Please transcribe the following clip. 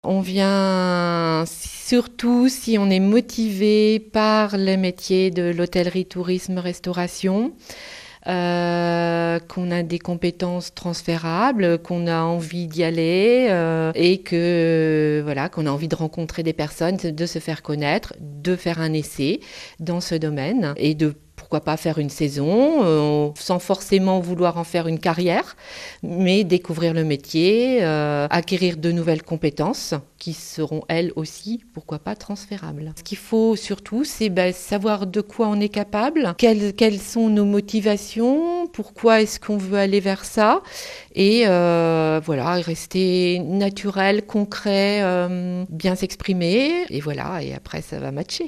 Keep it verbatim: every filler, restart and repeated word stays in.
On vient surtout si on est motivé par le métier de l'hôtellerie, tourisme, restauration, euh, qu'on a des compétences transférables, qu'on a envie d'y aller euh, et que voilà, qu'on a envie de rencontrer des personnes, de se faire connaître, de faire un essai dans ce domaine et de pourquoi pas faire une saison, euh, sans forcément vouloir en faire une carrière, mais découvrir le métier, euh, acquérir de nouvelles compétences qui seront elles aussi, pourquoi pas, transférables. Ce qu'il faut surtout, c'est bah, savoir de quoi on est capable, quelles, quelles sont nos motivations, pourquoi est-ce qu'on veut aller vers ça, et euh, voilà, rester naturel, concret, euh, bien s'exprimer, et voilà, et après ça va matcher.